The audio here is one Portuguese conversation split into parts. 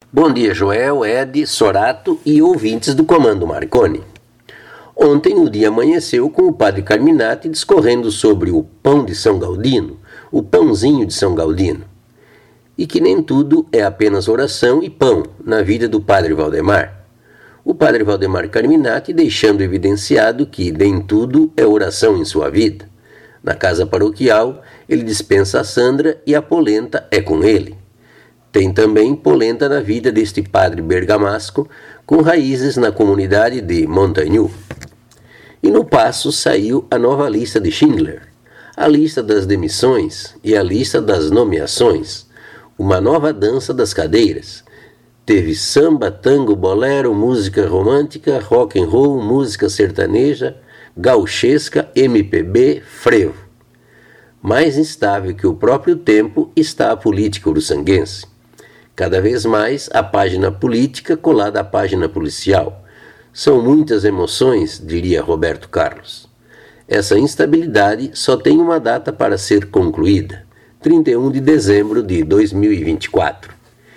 Bom dia, Joel, Ed, Sorato e ouvintes do Comando Marconi. Ontem o dia amanheceu com o padre Carminati discorrendo sobre o pão de São Gaudino, o pãozinho de São Gaudino, e que nem tudo é apenas oração e pão na vida do padre Valdemar. O padre Valdemar Carminati deixando evidenciado que nem tudo é oração em sua vida. Na casa paroquial, ele dispensa a Sandra e a polenta é com ele. Tem também polenta na vida deste padre bergamasco, com raízes na comunidade de Montagnoux. E no Paço saiu a nova lista de Schindler, a lista das demissões e a lista das nomeações, uma nova dança das cadeiras. Teve samba, tango, bolero, música romântica, rock and roll, música sertaneja, gauchesca, MPB, frevo. Mais instável que o próprio tempo está a política uruçanguense. Cada vez mais a página política colada à página policial. São muitas emoções, diria Roberto Carlos. Essa instabilidade só tem uma data para ser concluída, 31 de dezembro de 2024.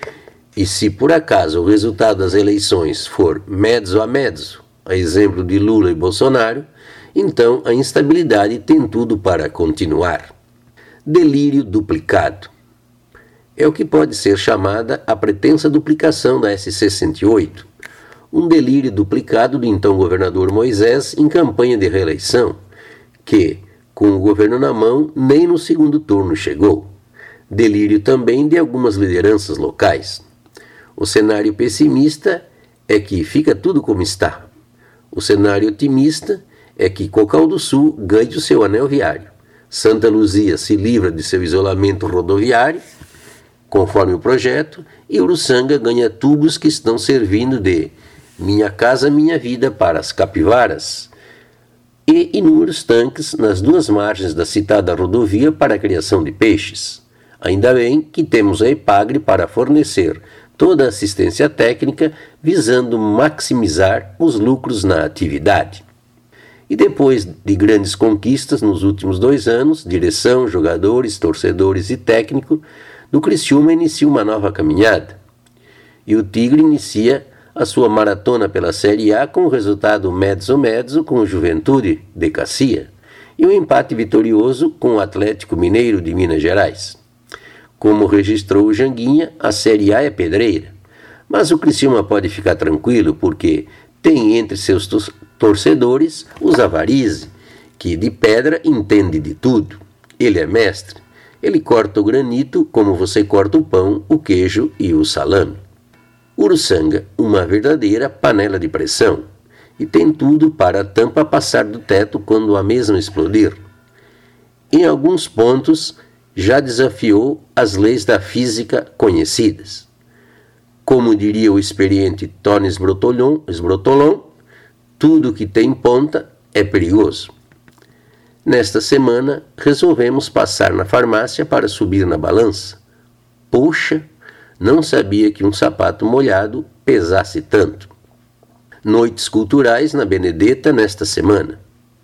E se por acaso o resultado das eleições for mezzo a mezzo, a exemplo de Lula e Bolsonaro, então a instabilidade tem tudo para continuar. Delírio duplicado. É o que pode ser chamada a pretensa duplicação da SC-108, um delírio duplicado do então governador Moisés em campanha de reeleição, que, com o governo na mão, nem no segundo turno chegou. Delírio também de algumas lideranças locais. O cenário pessimista é que fica tudo como está. O cenário otimista é que Cocal do Sul ganhe o seu anel viário. Santa Luzia se livra de seu isolamento rodoviário, conforme o projeto, e Uruçanga ganha tubos que estão servindo de Minha Casa Minha Vida para as capivaras e inúmeros tanques nas duas margens da citada rodovia para a criação de peixes. Ainda bem que temos a EPAGRE para fornecer toda a assistência técnica visando maximizar os lucros na atividade. E depois de grandes conquistas nos últimos 2 anos, direção, jogadores, torcedores e técnico, do Criciúma inicia uma nova caminhada. E o Tigre inicia a sua maratona pela Série A com o resultado mezzo-mezzo com o Juventude de Cacia e um empate vitorioso com o Atlético Mineiro de Minas Gerais. Como registrou o Janguinha, a Série A é pedreira. Mas o Criciúma pode ficar tranquilo porque tem entre seus torcedores os Avarize, que de pedra entende de tudo. Ele é mestre. Ele corta o granito como você corta o pão, o queijo e o salame. Uruçanga, uma verdadeira panela de pressão. E tem tudo para a tampa passar do teto quando a mesma explodir. Em alguns pontos, já desafiou as leis da física conhecidas. Como diria o experiente Tony Sbrotolon, tudo que tem ponta é perigoso. Nesta semana, resolvemos passar na farmácia para subir na balança. Poxa, não sabia que um sapato molhado pesasse tanto. Noites culturais na Benedetta nesta semana.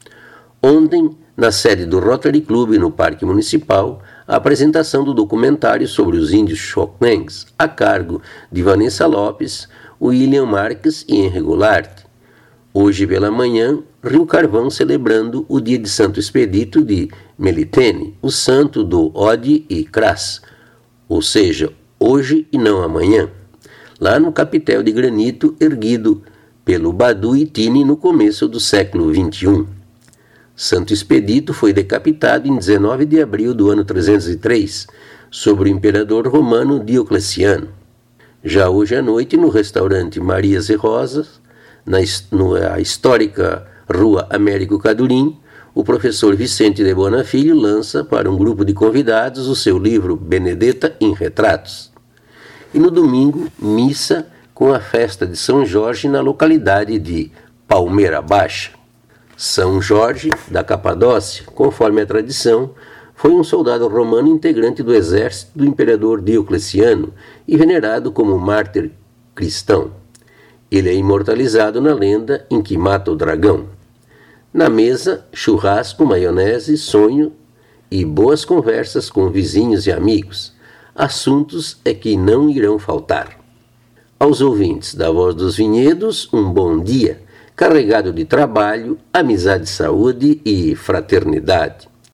Ontem, na sede do Rotary Club no Parque Municipal, a apresentação do documentário sobre os índios Chochengs, a cargo de Vanessa Lopes, William Marques e Henri Goulart. Hoje pela manhã, Rio Carvão celebrando o dia de Santo Expedito de Melitene, o santo do Ode e Cras, ou seja, hoje e não amanhã, lá no capitel de granito erguido pelo Badu Itini no começo do século XXI. Santo Expedito foi decapitado em 19 de abril do ano 303, sobre o imperador romano Diocleciano. Já hoje à noite, no restaurante Marias e Rosas, na histórica Rua Américo Cadurim, o professor Vicente de Bona Filho lança para um grupo de convidados o seu livro Benedetta em Retratos. E no domingo, missa com a festa de São Jorge na localidade de Palmeira Baixa. São Jorge, da Capadócia, conforme a tradição, foi um soldado romano integrante do exército do imperador Diocleciano e venerado como mártir cristão. Ele é imortalizado na lenda em que mata o dragão. Na mesa, churrasco, maionese, sonho e boas conversas com vizinhos e amigos. Assuntos é que não irão faltar. Aos ouvintes da Voz dos Vinhedos, um bom dia, carregado de trabalho, amizade, saúde e fraternidade.